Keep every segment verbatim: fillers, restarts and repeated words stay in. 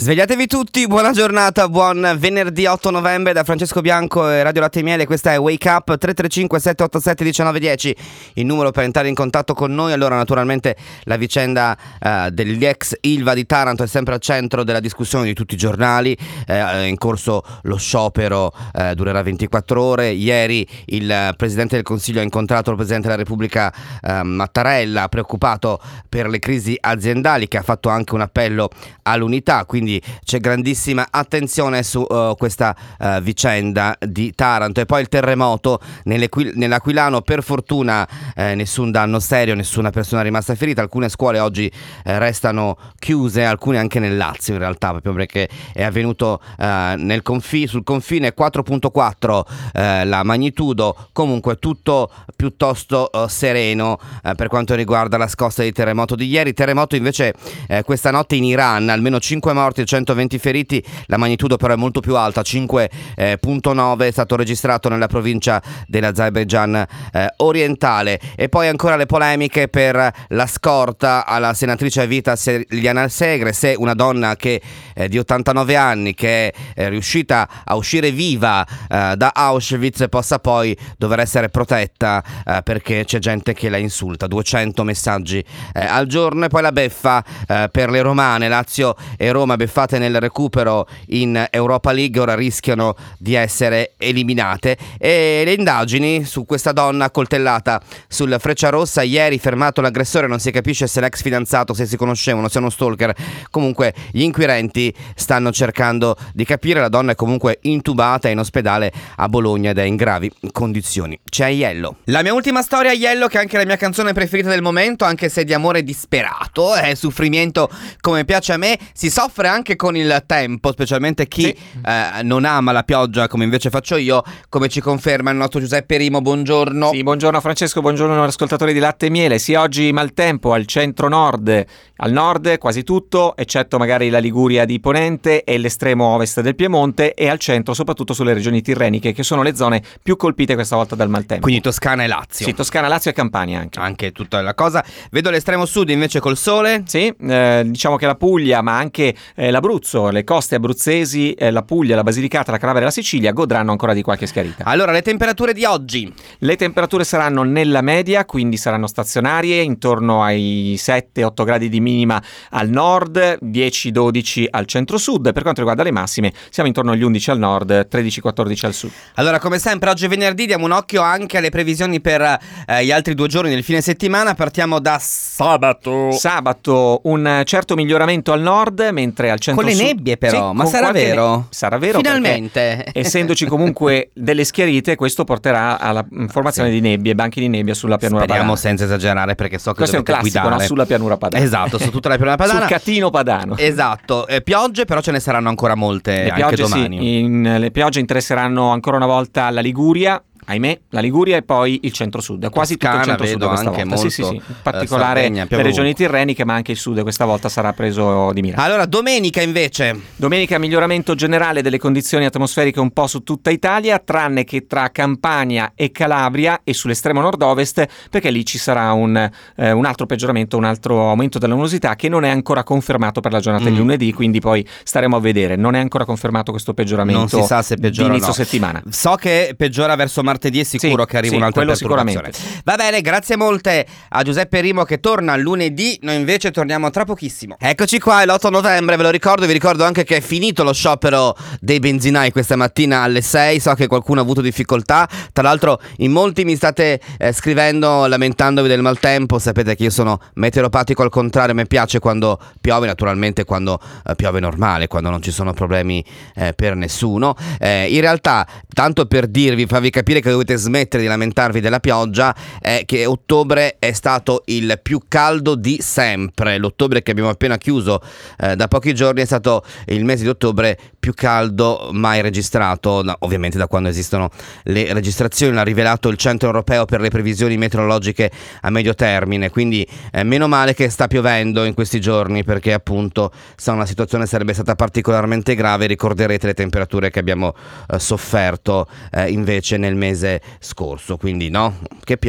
Svegliatevi tutti, buona giornata, buon venerdì otto novembre da Francesco Bianco e Radio Latte e Miele. Questa è Wake Up. Tre tre cinque sette otto sette uno nove uno zero, il numero per entrare in contatto con noi. Allora, naturalmente la vicenda eh, degli ex Ilva di Taranto è sempre al centro della discussione di tutti i giornali. Eh, è in corso lo sciopero, eh, durerà ventiquattro ore. Ieri il Presidente del Consiglio ha incontrato il Presidente della Repubblica eh, Mattarella, preoccupato per le crisi aziendali, che ha fatto anche un appello all'unità. Quindi c'è grandissima attenzione su uh, questa uh, vicenda di Taranto. E poi il terremoto nell'Aquilano, per fortuna eh, nessun danno serio, nessuna persona rimasta ferita. Alcune scuole oggi eh, restano chiuse, alcune anche nel Lazio in realtà, proprio perché è avvenuto eh, nel confi- sul confine. Quattro virgola quattro eh, la magnitudo, comunque tutto piuttosto eh, sereno eh, per quanto riguarda la scossa di terremoto di ieri. Terremoto invece eh, questa notte in Iran, almeno cinque morti, centoventi feriti, la magnitudo però è molto più alta, cinque virgola nove, è stato registrato nella provincia dell'Azerbaijan eh, orientale. E poi ancora le polemiche per la scorta alla senatrice a vita Liliana Segre, se una donna che eh, di ottantanove anni, che è eh, riuscita a uscire viva eh, da Auschwitz, possa poi dover essere protetta eh, perché c'è gente che la insulta. Duecento messaggi eh, al giorno. E poi la beffa eh, per le romane, Lazio e Roma beffate nel recupero in Europa League, ora rischiano di essere eliminate. E le indagini su questa donna accoltellata sul Frecciarossa, ieri fermato l'aggressore, non si capisce se l'ex fidanzato, se si conoscevano, se è uno stalker. Comunque gli inquirenti stanno cercando di capire. La donna è comunque intubata in ospedale a Bologna ed è in gravi condizioni. C'è Aiello. La mia ultima storia, Aiello, che è anche la mia canzone preferita del momento, anche se di amore disperato, è soffrimento come piace a me. Si soffre anche con il tempo, specialmente chi sì. eh, non ama la pioggia come invece faccio io, come ci conferma il nostro Giuseppe Rimo. Buongiorno. Sì, buongiorno Francesco, buongiorno ascoltatori di Latte e Miele. Sì, oggi maltempo al centro-nord, al nord quasi tutto, eccetto magari la Liguria di Ponente e l'estremo ovest del Piemonte, e al centro soprattutto sulle regioni tirreniche, che sono le zone più colpite questa volta dal maltempo. Quindi Toscana e Lazio. Sì, Toscana, Lazio e Campania anche. Anche tutta la cosa. Vedo l'estremo sud invece col sole. Sì, eh, diciamo che la Puglia, ma anche eh, l'Abruzzo, le coste abruzzesi, eh, la Puglia, la Basilicata, la Calabria e la Sicilia godranno ancora di qualche schiarita. Allora, le temperature di oggi. Le temperature saranno nella media, quindi saranno stazionarie, intorno ai sette otto gradi di minima al nord, dieci dodici al centro-sud. Per quanto riguarda le massime, siamo intorno agli undici al nord, tredici quattordici al sud. Allora, come sempre, oggi è venerdì, diamo un occhio anche alle previsioni per eh, gli altri due giorni del fine settimana. Partiamo da sabato. Sabato, un certo miglioramento al nord, mentre al centro con le nebbie però, sì, ma sarà vero? Ne- sarà vero finalmente, perché, essendoci comunque delle schiarite, questo porterà alla formazione sì. di nebbie, banchi di nebbia sulla pianura Speriamo padana. senza esagerare, perché so che questo è un classico, guidare. No? Sulla pianura padana. Esatto, su tutta la pianura padana. Sul catino padano. Esatto, eh, piogge però ce ne saranno ancora molte, le anche piogge, domani. Sì, in, le piogge interesseranno ancora una volta la Liguria. Ahimè, la Liguria e poi il centro-sud, quasi Toscana, tutto il centro-sud questa anche volta. molto, sì, sì, sì. In particolare eh, Sardegna, le regioni tirreniche, ma anche il sud questa volta sarà preso di mira. Allora, domenica invece. Domenica miglioramento generale delle condizioni atmosferiche un po' su tutta Italia, tranne che tra Campania e Calabria e sull'estremo nord-ovest, perché lì ci sarà un, eh, un altro peggioramento, un altro aumento della luminosità che non è ancora confermato per la giornata mm. di lunedì, quindi poi staremo a vedere. Non è ancora confermato questo peggioramento. Non si sa se peggiora di inizio o no. settimana. So che peggiora verso martedì, è sicuro sì. che arriva sì, un'altra quello perturbazione. Sicuramente. Va bene, grazie molte a Giuseppe Rimo che torna lunedì. Noi invece torniamo tra pochissimo. Eccoci qua, è l'otto novembre, ve lo ricordo. Vi ricordo anche che è finito lo sciopero dei benzinai questa mattina alle sei. So che qualcuno ha avuto difficoltà. Tra l'altro in molti mi state eh, scrivendo lamentandovi del maltempo. Sapete che io sono meteoropatico al contrario. Mi piace quando piove, naturalmente quando eh, piove normale, quando non ci sono problemi eh, per nessuno. eh, In realtà, tanto per dirvi, farvi capire che dovete smettere di lamentarvi della pioggia, è che ottobre è stato il più caldo di sempre. L'ottobre che abbiamo appena chiuso eh, da pochi giorni è stato il mese di ottobre più caldo mai registrato, no, ovviamente da quando esistono le registrazioni. L'ha rivelato il Centro Europeo per le Previsioni Meteorologiche a medio termine. Quindi eh, meno male che sta piovendo in questi giorni, perché appunto se una situazione sarebbe stata particolarmente grave. Ricorderete le temperature che abbiamo eh, sofferto eh, invece nel mese scorso. Quindi no, che piova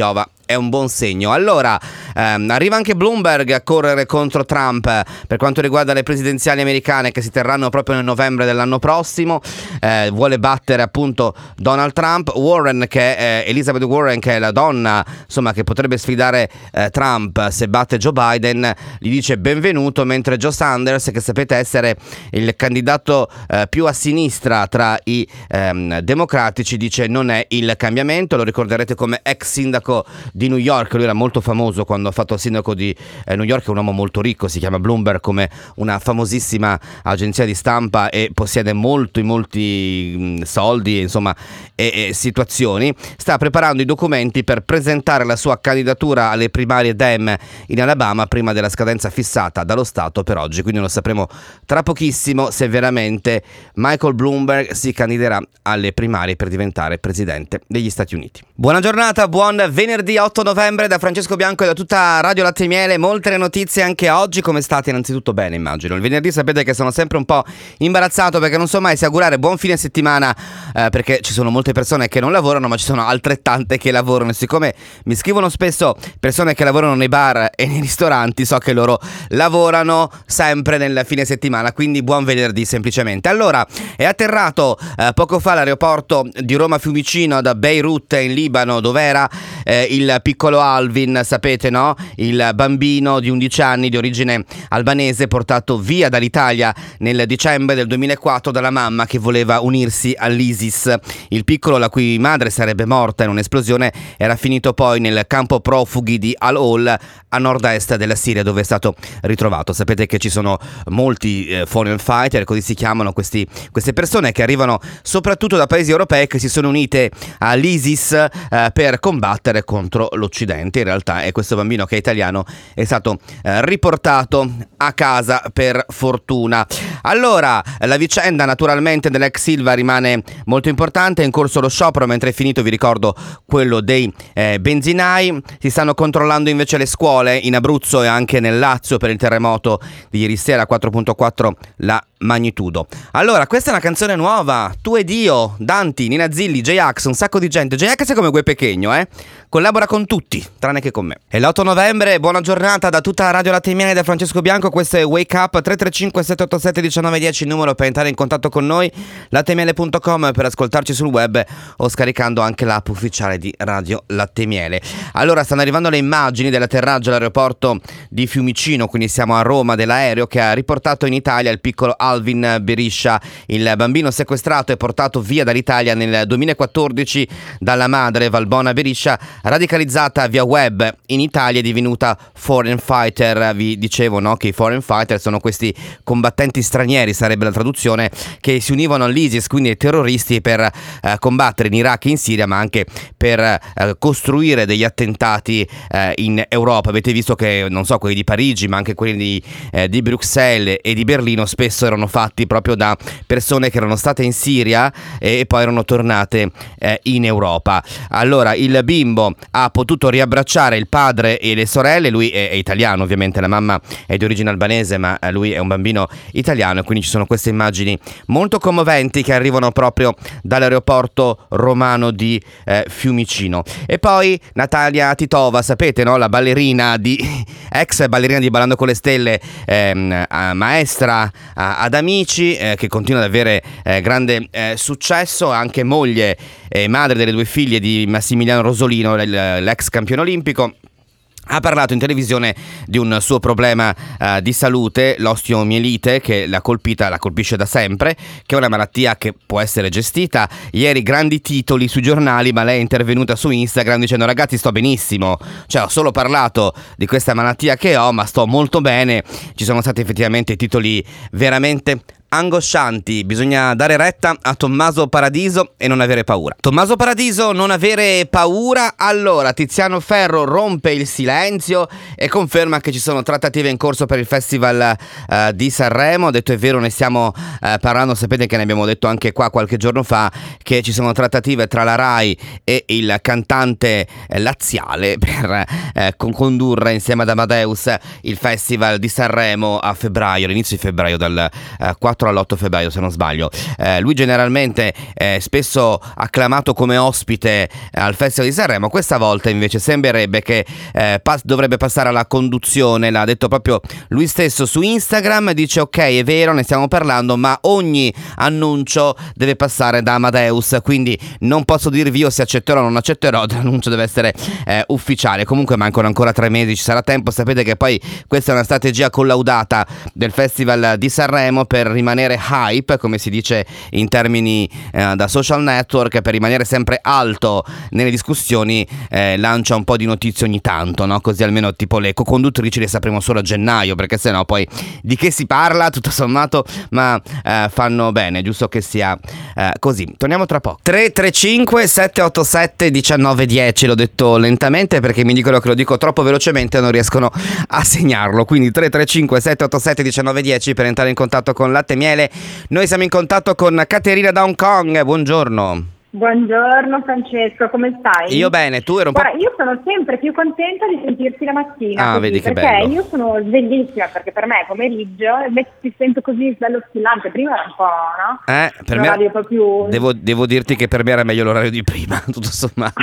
è un buon segno. Allora, ehm, arriva anche Bloomberg a correre contro Trump eh, per quanto riguarda le presidenziali americane che si terranno proprio nel novembre dell'anno prossimo. Eh, vuole battere appunto Donald Trump. Warren, che è Elizabeth Warren, che è la donna insomma che potrebbe sfidare eh, Trump se batte Joe Biden, gli dice benvenuto, mentre Joe Sanders, che sapete essere il candidato eh, più a sinistra tra i ehm, democratici, dice non è il cambiamento. Lo ricorderete come ex sindaco di New York. Lui era molto famoso quando ha fatto il sindaco di eh, New York, è un uomo molto ricco, si chiama Bloomberg come una famosissima agenzia di stampa e possiede molti molti mh, soldi insomma e, e situazioni. Sta preparando i documenti per presentare la sua candidatura alle primarie Dem in Alabama prima della scadenza fissata dallo Stato per oggi, quindi lo sapremo tra pochissimo se veramente Michael Bloomberg si candiderà alle primarie per diventare presidente degli Stati Uniti. Buona giornata, buon venerdì otto novembre da Francesco Bianco e da tutta Radio Latte e Miele. Molte notizie anche oggi. Come state? Innanzitutto bene, immagino. Il venerdì sapete che sono sempre un po' imbarazzato perché non so mai se augurare buon fine settimana eh, perché ci sono molte persone che non lavorano, ma ci sono altrettante che lavorano, e siccome mi scrivono spesso persone che lavorano nei bar e nei ristoranti, so che loro lavorano sempre nel fine settimana, quindi buon venerdì semplicemente. Allora, è atterrato eh, poco fa all'aeroporto di Roma Fiumicino da Beirut in Libano, dove era eh, il piccolo Alvin, sapete, no? Il bambino di undici anni di origine albanese portato via dall'Italia nel dicembre del duemilaquattro dalla mamma che voleva unirsi all'ISIS. Il piccolo, la cui madre sarebbe morta in un'esplosione, era finito poi nel campo profughi di Al-Hol a nord-est della Siria, dove è stato ritrovato. Sapete che ci sono molti eh, foreign fighter, così si chiamano questi, queste persone che arrivano soprattutto da paesi europei che si sono unite all'ISIS eh, per combattere contro l'Occidente. In realtà è questo bambino, che è italiano, è stato eh, riportato a casa per fortuna. Allora, la vicenda naturalmente dell'ex Silva rimane molto importante. È in corso lo sciopero, mentre è finito, vi ricordo, quello dei eh, benzinai. Si stanno controllando invece le scuole in Abruzzo e anche nel Lazio per il terremoto di ieri sera, quattro virgola quattro la magnitudo. Allora, questa è una canzone nuova, Tu ed io, Danti, Nina Zilli, J-Ax, un sacco di gente. J-Ax è come Gue Pechegno, eh? Collabora con tutti, tranne che con me. È l'otto novembre, buona giornata da tutta Radio Latte e Miele da Francesco Bianco. Questo è Wake Up. Tre tre cinque sette otto sette uno nove uno zero, il numero per entrare in contatto con noi, lattemiele punto com per ascoltarci sul web o scaricando anche l'app ufficiale di Radio Latte e Miele. Allora, stanno arrivando le immagini dell'atterraggio all'aeroporto di Fiumicino, quindi siamo a Roma, dell'aereo che ha riportato in Italia il piccolo Alvin Berisha, il bambino sequestrato e portato via dall'Italia nel duemilaquattordici dalla madre Valbona Berisha, radicalizzata via web in Italia e divenuta foreign fighter. Vi dicevo, no, che i foreign fighter sono questi combattenti stranieri, sarebbe la traduzione, che si univano all'ISIS, quindi ai terroristi, per eh, combattere in Iraq e in Siria, ma anche per eh, costruire degli attentati eh, in Europa. Avete visto che, non so, quelli di Parigi, ma anche quelli di, eh, di Bruxelles e di Berlino spesso erano fatti proprio da persone che erano state in Siria e poi erano tornate eh, in Europa. Allora, il bimbo ha potuto riabbracciare il padre e le sorelle. Lui è, è italiano, ovviamente, la mamma è di origine albanese, ma lui è un bambino italiano, e quindi ci sono queste immagini molto commoventi che arrivano proprio dall'aeroporto romano di eh, Fiumicino. E poi Natalia Titova, sapete, no? La ballerina di ex ballerina di Ballando con le Stelle, ehm, maestra a, ad Amici, eh, che continua ad avere eh, grande eh, successo, anche moglie e madre delle due figlie di Massimiliano Rosolino, l'ex campione olimpico. Ha parlato in televisione di un suo problema uh, di salute, l'osteomielite, che l'ha colpita, la colpisce da sempre, che è una malattia che può essere gestita. Ieri grandi titoli sui giornali, ma lei è intervenuta su Instagram dicendo: ragazzi, sto benissimo, cioè ho solo parlato di questa malattia che ho, ma sto molto bene. Ci sono stati effettivamente titoli veramente angoscianti. Bisogna dare retta a Tommaso Paradiso e non avere paura. Tommaso Paradiso, non avere paura. Allora, Tiziano Ferro rompe il silenzio e conferma che ci sono trattative in corso per il Festival uh, di Sanremo. Detto è vero, ne stiamo uh, parlando, sapete che ne abbiamo detto anche qua qualche giorno fa, che ci sono trattative tra la Rai e il cantante eh, laziale per eh, condurre insieme ad Amadeus il Festival di Sanremo a febbraio, all'inizio di febbraio, dal uh, quattro quattro all'otto febbraio se non sbaglio. Eh, lui generalmente è spesso acclamato come ospite al Festival di Sanremo, questa volta invece sembrerebbe che eh, pass- dovrebbe passare alla conduzione, l'ha detto proprio lui stesso su Instagram, dice ok è vero ne stiamo parlando ma ogni annuncio deve passare da Amadeus, quindi non posso dirvi io se accetterò o non accetterò, l'annuncio deve essere eh, ufficiale. Comunque mancano ancora tre mesi, ci sarà tempo, sapete che poi questa è una strategia collaudata del Festival di Sanremo per rimanere hype, come si dice in termini eh, da social network, per rimanere sempre alto nelle discussioni, eh, lancia un po' di notizie ogni tanto, no? Così almeno tipo le co-conduttrici le sapremo solo a gennaio, perché sennò poi di che si parla tutto sommato, ma eh, fanno bene, giusto che sia eh, così. Torniamo tra poco. tre tre cinque sette otto sette uno nove uno zero, l'ho detto lentamente perché mi dicono che lo dico troppo velocemente e non riescono a segnarlo, quindi tre tre cinque sette otto sette uno nove uno zero per entrare in contatto con Latte e Miele. Noi siamo in contatto con Caterina da Hong Kong, buongiorno. Buongiorno Francesco, come stai? Io bene, tu eri un po'... Guarda, io sono sempre più contenta di sentirti la mattina. Ah, così, vedi che perché bello. io sono sveglissima, perché per me è pomeriggio e invece ti sento così bello squillante. Prima era un po', no? Eh, per L'orario me proprio... devo, devo dirti che per me era meglio l'orario di prima, tutto sommato.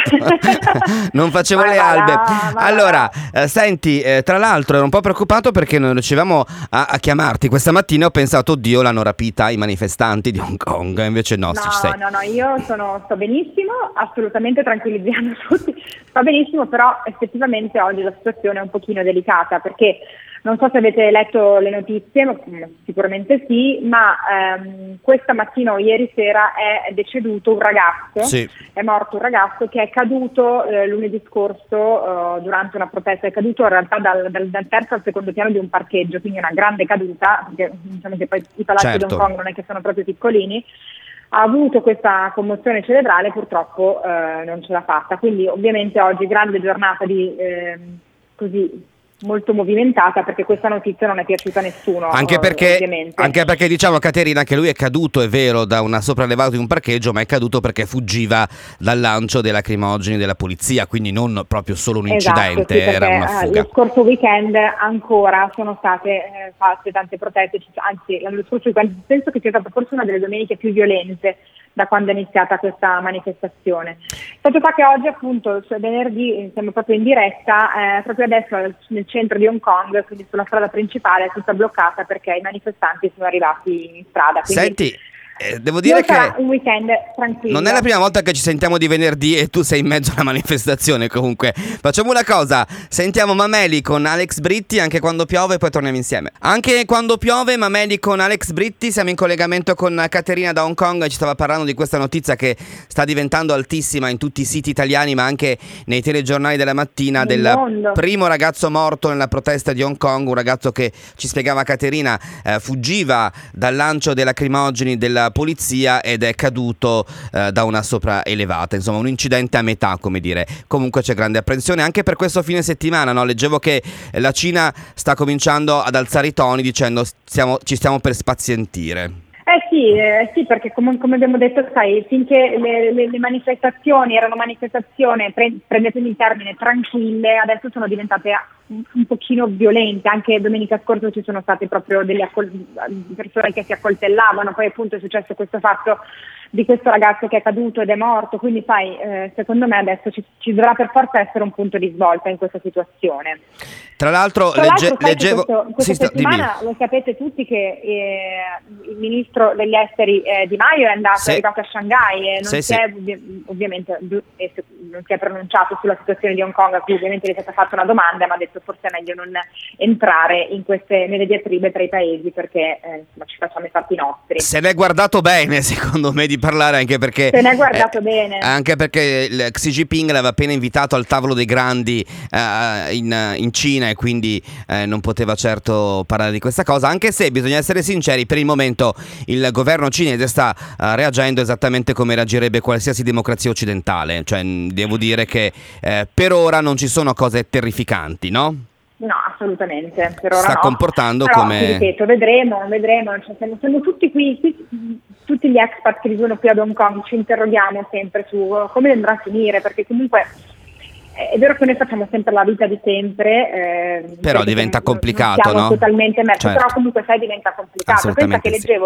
Non facevo Ma le va albe. là, va Allora, eh, senti, eh, tra l'altro ero un po' preoccupato perché non riuscivamo a, a chiamarti questa mattina. Ho pensato, oddio, l'hanno rapita i manifestanti di Hong Kong. Invece no, No, ci sei. no, no, io sono, sto benissimo, assolutamente tranquillizziamo tutti, sto benissimo, però effettivamente oggi la situazione è un pochino delicata perché non so se avete letto le notizie, ma sicuramente sì, ma ehm, questa mattina o ieri sera è deceduto un ragazzo, Sì. è morto un ragazzo che è caduto eh, lunedì scorso eh, durante una protesta, è caduto in realtà dal, dal, dal terzo al secondo piano di un parcheggio, quindi una grande caduta, perché diciamo che poi i palazzi Certo. di Hong Kong non è che sono proprio piccolini. Ha avuto questa commozione cerebrale, purtroppo eh, non ce l'ha fatta, quindi ovviamente oggi grande giornata di eh, così molto movimentata perché questa notizia non è piaciuta a nessuno. Anche eh, perché, ovviamente. anche perché diciamo Caterina che lui è caduto, è vero, da una sopraelevata di un parcheggio, ma è caduto perché fuggiva dal lancio dei lacrimogeni della polizia, quindi non proprio solo un incidente, Esatto, sì, era perché, una eh, fuga. lo scorso weekend ancora sono state eh, fatte tante proteste, anzi l'anno scorso weekend penso che sia stata forse una delle domeniche più violente da quando è iniziata questa manifestazione. Fatto sta che oggi appunto, cioè venerdì, siamo proprio in diretta, eh, proprio adesso nel centro di Hong Kong, quindi sulla strada principale è tutta bloccata perché i manifestanti sono arrivati in strada. Quindi Senti, eh, devo dire che sarà un weekend tranquillo. non è la prima volta che ci sentiamo di venerdì e tu sei in mezzo a una manifestazione. Comunque facciamo una cosa, sentiamo Mameli con Alex Britti anche quando piove e poi torniamo insieme. Anche quando piove, Mameli con Alex Britti. Siamo in collegamento con Caterina da Hong Kong, ci stava parlando di questa notizia che sta diventando altissima in tutti i siti italiani ma anche nei telegiornali della mattina, Nel del mondo. primo ragazzo morto nella protesta di Hong Kong, un ragazzo che, ci spiegava Caterina, eh, fuggiva dal lancio dei lacrimogeni della polizia ed è caduto eh, da una sopraelevata, insomma un incidente a metà, come dire. Comunque c'è grande apprensione anche per questo fine settimana, no? Leggevo che la Cina sta cominciando ad alzare i toni dicendo stiamo, ci stiamo per spazientire. Eh sì, eh sì, perché come, come abbiamo detto, sai, finché le, le, le manifestazioni erano manifestazioni, pre, prendetemi il termine, tranquille, adesso sono diventate un, un pochino violente. Anche domenica scorsa ci sono state proprio delle accol- persone che si accoltellavano, poi appunto è successo questo fatto di questo ragazzo che è caduto ed è morto, quindi sai, eh, secondo me adesso ci, ci dovrà per forza essere un punto di svolta in questa situazione. Tra l'altro, Tra legge- l'altro sai leggevo... che questo, questa sì, sta- settimana dimmi. lo sapete tutti che eh, il ministro degli esteri eh, Di Maio è andato, Sì. è arrivato a Shanghai e non Sì, si sì. è ovvi- ovviamente eh, non si è pronunciato sulla situazione di Hong Kong, a cui ovviamente gli è stata fatta una domanda, ma ha detto forse è meglio non entrare in queste, nelle diatribe tra i paesi perché eh, insomma, ci facciamo i fatti nostri. Se n'è guardato bene, secondo me, di parlare, anche perché Se n'è guardato bene. Anche perché il Xi Jinping l'aveva appena invitato al tavolo dei grandi eh, in, in Cina e quindi eh, non poteva certo parlare di questa cosa, anche se bisogna essere sinceri, per il momento il governo cinese sta eh, reagendo esattamente come reagirebbe qualsiasi democrazia occidentale, cioè devo dire che eh, per ora non ci sono cose terrificanti, no? No, assolutamente, per ora sta no. comportando Però, come... ti ripeto, vedremo, vedremo, cioè, siamo, siamo tutti qui, qui, tutti gli expat che vivono qui ad Hong Kong, ci interroghiamo sempre su uh, come andrà a finire, perché comunque eh, è vero che noi facciamo sempre la vita di sempre, eh, però diventa non, complicato, non siamo no? totalmente immersi, Certo. però comunque sai diventa complicato. Pensa Assolutamente che sì. leggevo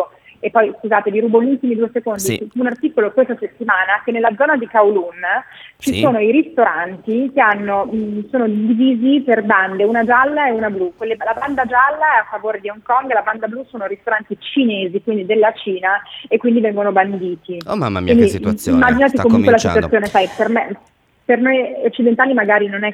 e poi scusate vi rubo gli ultimi due secondi, sì. un articolo questa settimana che nella zona di Kowloon ci sì. sono i ristoranti che hanno, mh, sono divisi per bande, una gialla e una blu. Quelle, la banda gialla è a favore di Hong Kong e la banda blu sono ristoranti cinesi, quindi della Cina, e quindi vengono banditi. Oh mamma mia, quindi, che situazione, immaginati sta comunque cominciando. la situazione, sai, per me... Per noi occidentali magari non è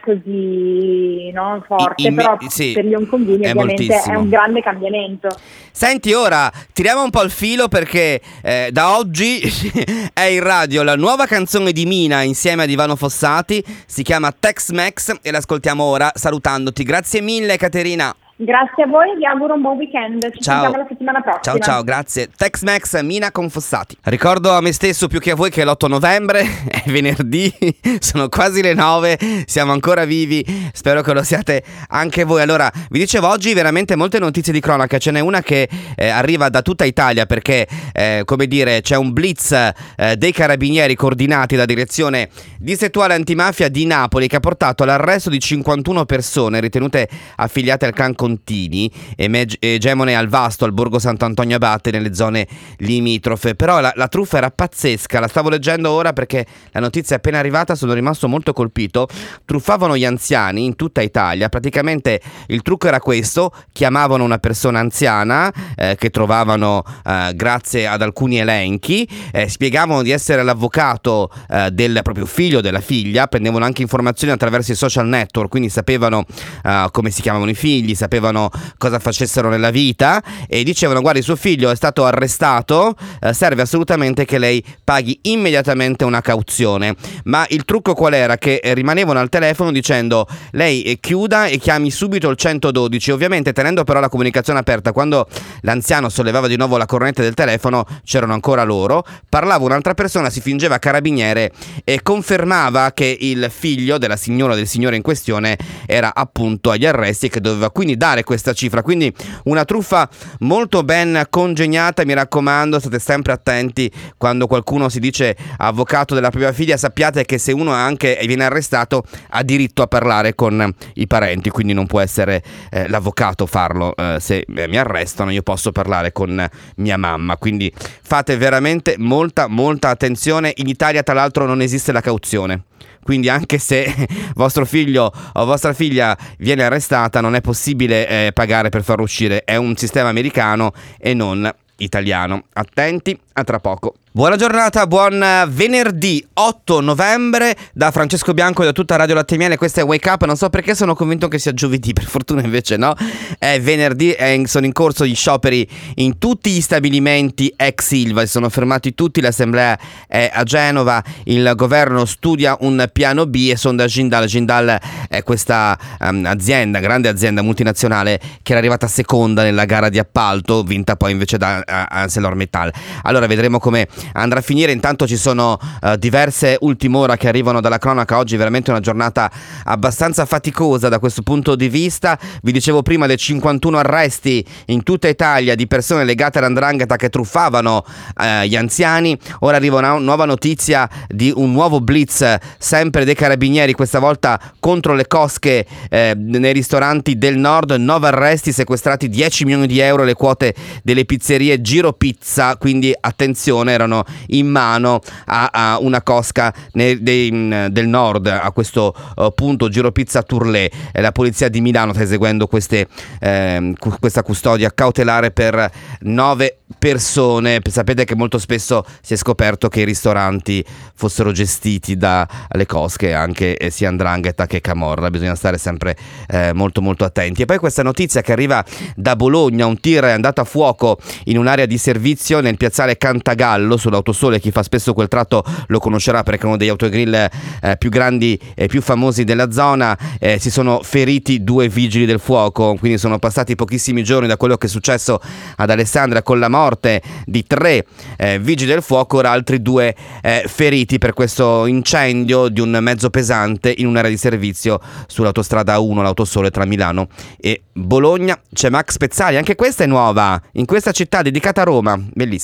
così no, forte, I, i, però sì, per gli hongkongini è ovviamente moltissimo. è un grande cambiamento. Senti, ora tiriamo un po' il filo perché eh, da oggi è in radio la nuova canzone di Mina insieme ad Ivano Fossati, si chiama Tex-Mex e l'ascoltiamo ora salutandoti. Grazie mille Caterina. Grazie a voi, vi auguro un buon weekend. Ci ciao. sentiamo la settimana prossima. Ciao ciao, grazie. Tex-Mex, Mina con Fossati. Ricordo a me stesso più che a voi che è l'otto novembre, è venerdì, sono quasi le nove, siamo ancora vivi, spero che lo siate anche voi. Allora, vi dicevo oggi veramente molte notizie di cronaca, ce n'è una che eh, arriva da tutta Italia perché, eh, come dire, c'è un blitz eh, dei carabinieri coordinati da direzione distrettuale antimafia di Napoli che ha portato all'arresto di cinquantuno persone ritenute affiliate al clan Contini, egemone al Vasto, al Borgo Sant'Antonio Abate, nelle zone limitrofe. Però la, la truffa era pazzesca, la stavo leggendo ora perché la notizia è appena arrivata, sono rimasto molto colpito. Truffavano gli anziani in tutta Italia, praticamente il trucco era questo: chiamavano una persona anziana eh, che trovavano eh, grazie ad alcuni elenchi, eh, spiegavano di essere l'avvocato eh, del proprio figlio o della figlia, prendevano anche informazioni attraverso i social network, quindi sapevano eh, come si chiamavano i figli, sapevano cosa facessero nella vita e dicevano: guarda, il suo figlio è stato arrestato, eh, serve assolutamente che lei paghi immediatamente una cauzione. Ma il trucco qual era? Che eh, rimanevano al telefono dicendo: lei eh, chiuda e chiami subito il centododici, ovviamente tenendo però la comunicazione aperta. Quando l'anziano sollevava di nuovo la corrente del telefono c'erano ancora loro, parlava un'altra persona, si fingeva carabiniere e confermava che il figlio della signora o del signore in questione era appunto agli arresti e che doveva quindi dare questa cifra. Quindi una truffa molto ben congegnata. Mi raccomando, state sempre attenti quando qualcuno si dice avvocato della propria figlia, sappiate che se uno anche viene arrestato ha diritto a parlare con i parenti, quindi non può essere eh, l'avvocato farlo. Eh, se eh, mi arrestano io posso parlare con mia mamma, quindi fate veramente molta molta attenzione. In Italia tra l'altro non esiste la cauzione, quindi anche se vostro figlio o vostra figlia viene arrestata non è possibile eh, pagare per farlo uscire, è un sistema americano e non italiano. Attenti, a tra poco. Buona giornata, buon venerdì otto novembre da Francesco Bianco e da tutta Radio Latte e Miele. Questo è Wake Up. Non so perché sono convinto che sia giovedì, per fortuna invece no, è venerdì e sono in corso gli scioperi in tutti gli stabilimenti ex Ilva, si sono fermati tutti, l'assemblea è a Genova, il governo studia un piano B e sonda Jindal. Jindal è questa um, azienda, grande azienda multinazionale che era arrivata seconda nella gara di appalto, vinta poi invece da uh, ArcelorMittal. Allora vedremo come andrà a finire. Intanto ci sono uh, diverse ultime ore che arrivano dalla cronaca. Oggi veramente una giornata abbastanza faticosa da questo punto di vista. Vi dicevo prima dei cinquantuno arresti in tutta Italia di persone legate all''ndrangheta che truffavano uh, gli anziani. Ora arriva una nuova notizia di un nuovo blitz sempre dei carabinieri, questa volta contro le cosche eh, nei ristoranti del nord. Nove arresti, sequestrati dieci milioni di euro, le quote delle pizzerie Giro Pizza, quindi attenzione, erano in mano a, a una cosca ne, de, del nord. A questo uh, punto Giro Pizza Tourlé, eh, la polizia di Milano sta eseguendo queste, eh, cu- questa custodia cautelare per nove persone. Sapete che molto spesso si è scoperto che i ristoranti fossero gestiti dalle cosche, anche eh, sia 'ndrangheta che camorra. Bisogna stare sempre eh, molto molto attenti. E poi questa notizia che arriva da Bologna: un tir è andato a fuoco in un'area di servizio nel piazzale Cantagallo sull'Autosole. Chi fa spesso quel tratto lo conoscerà perché è uno degli autogrill eh, più grandi e più famosi della zona. Eh, si sono feriti due vigili del fuoco, quindi sono passati pochissimi giorni da quello che è successo ad Alessandria con la morte di tre eh, vigili del fuoco. Ora altri due eh, feriti per questo incendio di un mezzo pesante in un'area di servizio sull'autostrada uno, l'Autosole, tra Milano e Bologna. C'è Max Pezzali, anche questa è nuova, in questa città dedicata a Roma, bellissima.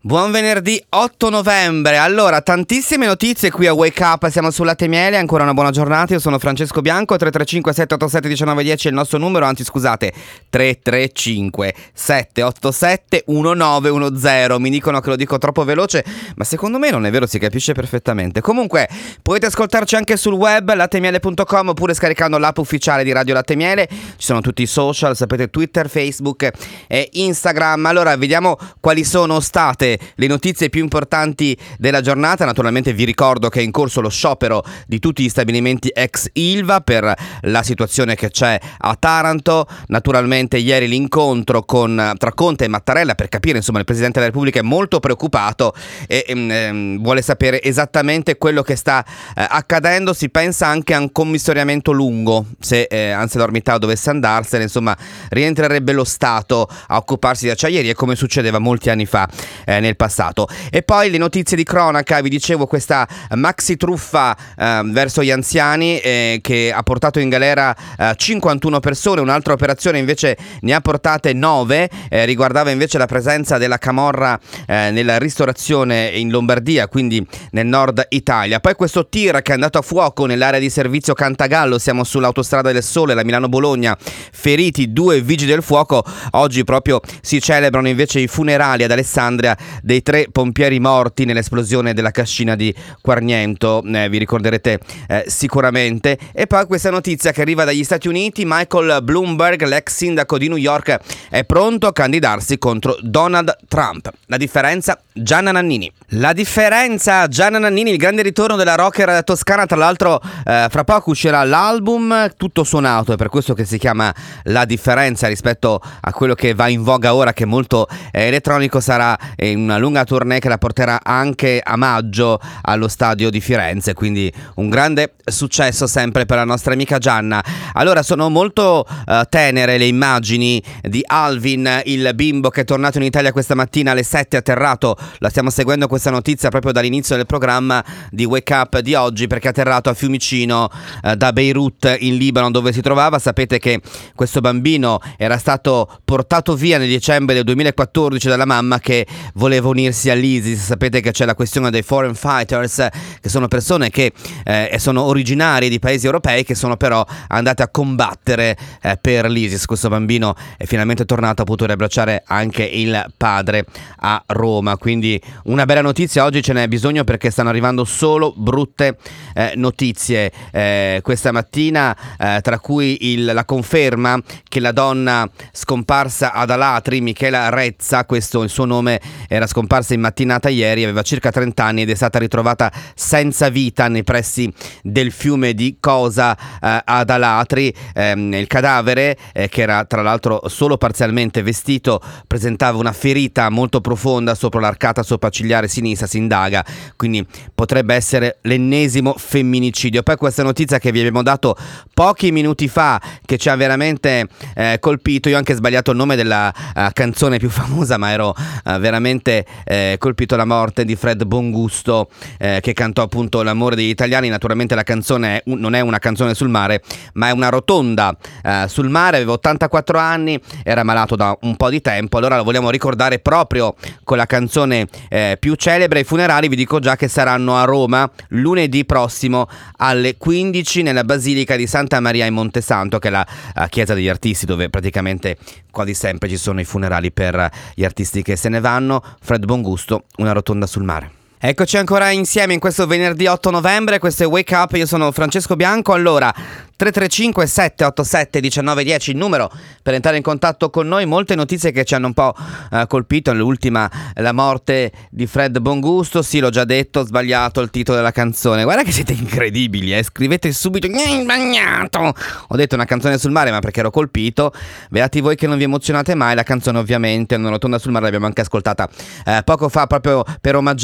Buon venerdì otto novembre. Allora, tantissime notizie qui a Wake Up, siamo sul Latte e Miele, ancora una buona giornata. Io sono Francesco Bianco. Tre tre cinque sette otto sette uno nove uno zero è il nostro numero, anzi scusate, tre tre cinque sette otto sette uno nove uno zero. Mi dicono che lo dico troppo veloce, ma secondo me non è vero, si capisce perfettamente. Comunque potete ascoltarci anche sul web lattemiele punto com oppure scaricando l'app ufficiale di Radio Latte e Miele. Ci sono tutti i social, sapete, Twitter, Facebook e Instagram. Allora, vediamo quali sono state le notizie più importanti della giornata. Naturalmente vi ricordo che è in corso lo sciopero di tutti gli stabilimenti ex Ilva per la situazione che c'è a Taranto. Naturalmente ieri l'incontro con, tra Conte e Mattarella per capire, insomma, il Presidente della Repubblica è molto preoccupato e ehm, vuole sapere esattamente quello che sta eh, accadendo. Si pensa anche a un commissariamento lungo, se eh, ArcelorMittal dovesse andarsene, insomma rientrerebbe lo Stato a occuparsi di acciaierie come succedeva molti anni fa eh, nel passato. E poi le notizie di cronaca, vi dicevo questa maxi truffa eh, verso gli anziani eh, che ha portato in galera eh, cinquantuno persone, un'altra operazione invece ne ha portate nove, eh, riguardava invece la presenza della camorra eh, nella ristorazione in Lombardia, quindi nel nord Italia. Poi questo tir che è andato a fuoco nell'area di servizio Cantagallo, siamo sull'autostrada del Sole, la Milano-Bologna, feriti due vigili del fuoco. Oggi proprio si celebrano invece i funerali ad Alessandria dei tre pompieri morti nell'esplosione della cascina di Quarniento, eh, vi ricorderete eh, sicuramente. E poi questa notizia che arriva dagli Stati Uniti: Michael Bloomberg, l'ex sindaco di New York, è pronto a candidarsi contro Donald Trump. La differenza? Gianna Nannini. La differenza, Gianna Nannini, il grande ritorno della rocker toscana. Tra l'altro eh, fra poco uscirà l'album tutto suonato, è per questo che si chiama La differenza rispetto a quello che va in voga ora, che è molto eh, elettronico. Sarà in una lunga tournée che la porterà anche a maggio allo stadio di Firenze, quindi un grande successo sempre per la nostra amica Gianna. Allora, sono molto uh, tenere le immagini di Alvin, il bimbo che è tornato in Italia questa mattina alle sette, atterrato. La stiamo seguendo questa notizia proprio dall'inizio del programma di Wake Up di oggi, perché è atterrato a Fiumicino uh, da Beirut in Libano, dove si trovava. Sapete che questo bambino era stato portato via nel dicembre del duemilaquattordici dalla mamma che voleva unirsi all'ISIS. Sapete che c'è la questione dei foreign fighters, che sono persone che eh, sono originarie di paesi europei, che sono però andate a combattere eh, per l'ISIS. Questo bambino è finalmente tornato, ha potuto riabbracciare anche il padre a Roma, quindi una bella notizia. Oggi ce n'è bisogno perché stanno arrivando solo brutte eh, notizie eh, questa mattina, eh, tra cui il, la conferma che la donna scomparsa ad Alatri, Michela Rezza, questo il suo nome, era scomparsa in mattinata ieri, aveva circa trenta anni ed è stata ritrovata senza vita nei pressi del fiume di Cosa eh, ad Alatri. Eh, il cadavere, eh, che era tra l'altro solo parzialmente vestito, presentava una ferita molto profonda sopra l'arcata sopraccigliare sinistra. Si indaga, quindi potrebbe essere l'ennesimo femminicidio. Poi questa notizia che vi abbiamo dato pochi minuti fa, che ci ha veramente eh, colpito. Io ho anche sbagliato il nome della uh, canzone più famosa, ma ero uh, veramente eh, colpito la morte di Fred Bongusto, eh, che cantò appunto L'amore degli italiani. Naturalmente la canzone è un, non è una canzone sul mare, ma è una rotonda eh, sul mare. Aveva ottantaquattro anni, era malato da un po' di tempo, allora lo vogliamo ricordare proprio con la canzone eh, più celebre. I funerali, vi dico già che saranno a Roma lunedì prossimo alle quindici nella Basilica di Santa Maria in Montesanto, che è la uh, chiesa degli artisti, dove praticamente quasi sempre ci sono i funerali per gli artisti che se ne vanno. Fred Bongusto, una rotonda sul mare. Eccoci ancora insieme in questo venerdì otto novembre, questo è Wake Up, io sono Francesco Bianco. Allora, tre tre cinque sette otto sette uno nove uno zero il numero per entrare in contatto con noi. Molte notizie che ci hanno un po' uh, colpito. L'ultima, la morte di Fred Bongusto. Sì, l'ho già detto, ho sbagliato il titolo della canzone. Guarda che siete incredibili, eh? Scrivete subito hai sbagliato. Ho detto una canzone sul mare, ma perché ero colpito. Beati voi che non vi emozionate mai. La canzone ovviamente Una rotonda sul mare l'abbiamo anche ascoltata eh, poco fa, proprio per omaggiare questo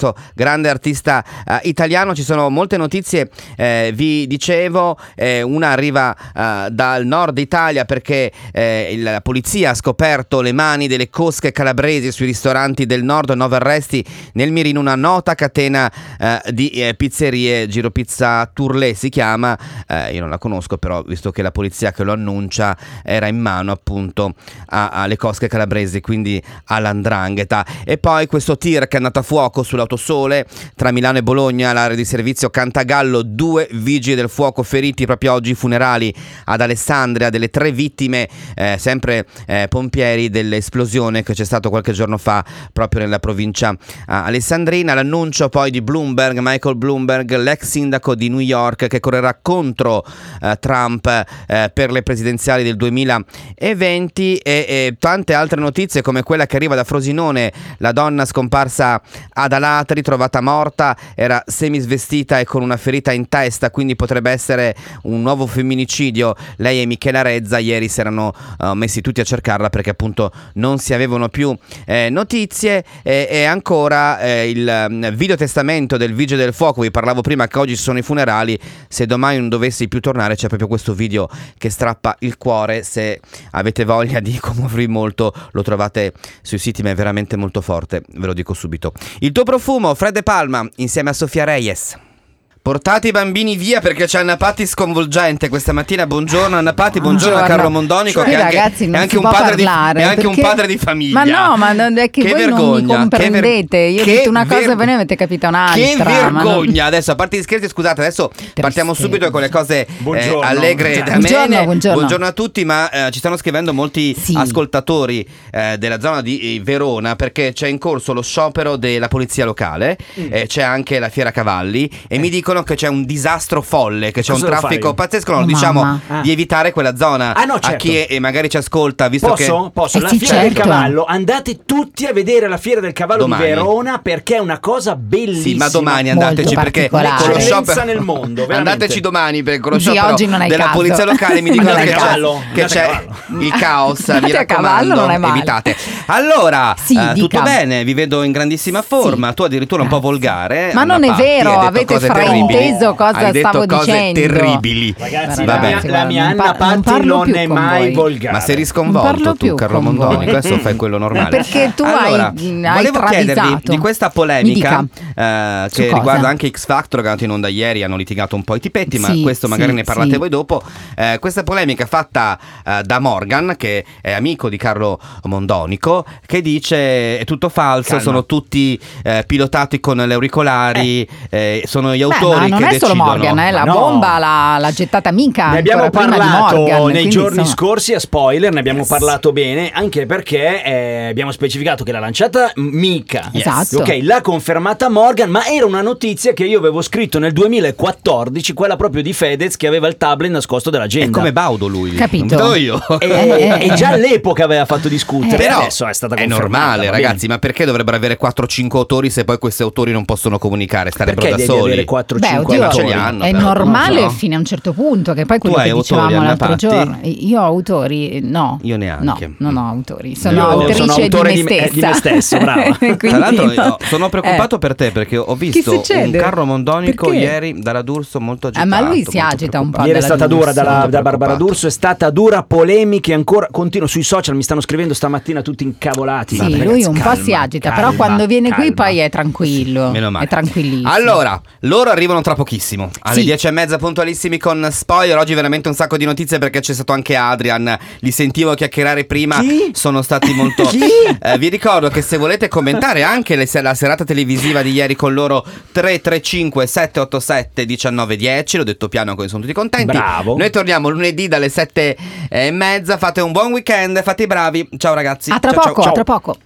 Mondonico, grande artista eh, italiano. Ci sono molte notizie, eh, vi dicevo, eh, una arriva eh, dal nord Italia perché eh, la polizia ha scoperto le mani delle cosche calabresi sui ristoranti del nord, nove arresti nel mirino una nota catena eh, di eh, pizzerie, Giro Pizza Tourlé si chiama, eh, io non la conosco, però visto che la polizia che lo annuncia era in mano appunto alle cosche calabresi, quindi all'andrangheta. E poi questo tir che è andato a fuoco sull'autosole tra Milano e Bologna, l'area di servizio Cantagallo, due vigili del fuoco feriti proprio oggi, funerali ad Alessandria delle tre vittime, eh, sempre eh, pompieri, dell'esplosione che c'è stato qualche giorno fa proprio nella provincia eh, alessandrina. L'annuncio poi di Bloomberg, Michael Bloomberg, l'ex sindaco di New York, che correrà contro eh, Trump eh, per le presidenziali del duemilaventi, e, e tante altre notizie come quella che arriva da Frosinone, la donna scomparsa ad Alatri, trovata morta, era semisvestita e con una ferita in testa, quindi potrebbe essere un nuovo femminicidio. Lei e Michela Rezza ieri si erano uh, messi tutti a cercarla perché appunto non si avevano più eh, notizie. E, e ancora eh, il um, videotestamento del vigile del fuoco, vi parlavo prima che oggi ci sono i funerali, se domani non dovessi più tornare c'è proprio questo video che strappa il cuore. Se avete voglia di commuovervi molto lo trovate sui siti, ma è veramente molto forte, ve lo dico subito. Il tuo profumo, Fred De Palma insieme a Sofia Reyes. Portate i bambini via perché c'è Anna Patti sconvolgente questa mattina. Buongiorno Anna Patti, buongiorno, buongiorno a Carlo Mondonico, cioè, che anche, ragazzi, non è anche, si un può padre, di, parlare, è anche perché... un padre di famiglia. Ma no, ma non, è che, che voi vergogna, non mi comprendete. ver- Io ho detto una cosa ver- e voi ne avete capita un'altra. Che vergogna. Non... Adesso, a parte gli scherzi, scusate, adesso Tristezza. partiamo subito con le cose eh, allegre da buongiorno, me. buongiorno. buongiorno a tutti, ma eh, ci stanno scrivendo molti sì. ascoltatori eh, della zona di Verona, perché c'è in corso lo sciopero della polizia locale, mm. eh, c'è anche la Fiera Cavalli e eh. mi dicono che c'è un disastro folle, che c'è cosa un traffico pazzesco, no, oh, diciamo ah. di evitare quella zona. Ah, no, certo. A chi e magari ci ascolta, visto posso? che Posso? Eh, La sì, Fiera certo. del Cavallo, andate tutti a vedere la Fiera del Cavallo domani. di Verona, perché è una cosa bellissima. Sì, ma domani andateci, perché con lo sciopero nel mondo, andateci domani per con lo sì, sciopero oggi non della caso. polizia locale. Mi dicono che c'è, cavallo, che c'è il caos, mi a cavallo non è male. evitate. Allora, sì, eh, tutto dica. bene, vi vedo in grandissima forma, sì. tu addirittura un po' volgare. Ma Anna non è Patti, vero, hai detto avete cose frainteso cosa hai detto stavo cose dicendo. terribili. Ragazzi, Vabbè. la mia, la mia non Anna par- non Patti parlo non più è con mai voi. volgare. Ma sei Non risconvolto parlo tu, più Carlo con Mondoni, voi. questo fai quello normale. Perché tu allora, hai, hai volevo chiedervi travisato. di questa polemica Mi dica. eh, che Su riguarda cosa? anche X Factor, che è andato in onda ieri, hanno litigato un po' i tipetti, ma Sì, questo magari sì, ne parlate sì. voi dopo. Eh, questa polemica fatta eh, da Morgan, che è amico di Carlo Mondonico, che dice è tutto falso, Calma. sono tutti eh, pilotati con le auricolari, eh, sono gli Beh, autori ma non che è decidono. solo Morgan, eh, la No. bomba l'ha, l'ha gettata mica. Ne abbiamo ancora prima di parlato Morgan, nei quindi, giorni insomma. scorsi a spoiler, ne abbiamo Yes. parlato bene, anche perché eh, abbiamo specificato che l'ha lanciata Mika. Yes. Esatto. Ok, l'ha confermata Morgan, ma era una notizia che io avevo scritto nel duemilaquattordici, quella proprio di Fedez, che aveva il tablet nascosto È dell'agenda. come Baudo lui. Capito. Non vedo io. E, Eh, e già all'epoca aveva fatto discutere, Però adesso è stata è confermata, normale, va ragazzi, bene. ma perché dovrebbero avere quattro cinque autori se poi questi autori non possono comunicare, starebbero Perché da devi soli? avere quattro Beh, cinque oddio, ce li hanno, è però, normale non so. fino a un certo punto, che poi quello Tu hai che autori, dicevamo Anna l'altro Patti? giorno. Io ho autori, no. Io neanche. No, non ho autori. Sono Io autrice sono autore di di me me- stessa. di me stesso, brava. Quindi, Tra l'altro no. io sono preoccupato Eh. per te, perché ho visto un succede? Carlo Mondonico Perché? ieri dalla D'Urso molto Eh, agitato. ma lui si molto agita un po'. preoccupato. Ieri è dalla stata dura D'Urso. dalla, Molto da Barbara preoccupato. D'Urso, è stata dura, polemiche ancora, continuo sui social, mi stanno scrivendo stamattina tutti incavolati. Sì, Vabbè, lui ragazzi, un po' calma, si agita, calma, però quando viene qui calma. poi è tranquillo. Meno male. È tranquillissimo. Allora, loro arrivano tra pochissimo, alle Sì. dieci e mezza puntualissimi con spoiler. Oggi veramente un sacco di notizie, perché c'è stato anche Adrian, li sentivo chiacchierare prima. Chi? Sono stati molto Chi? Eh, vi ricordo che se volete commentare anche le, la serata televisiva di ieri con loro, tre tre cinque sette otto sette uno nove uno zero, l'ho detto piano così sono tutti contenti. Bravo. Noi torniamo lunedì dalle sette e mezza, fate un buon weekend, fate i bravi. Ciao ragazzi. A tra Ciao, ciao, poco, ciao. a tra poco.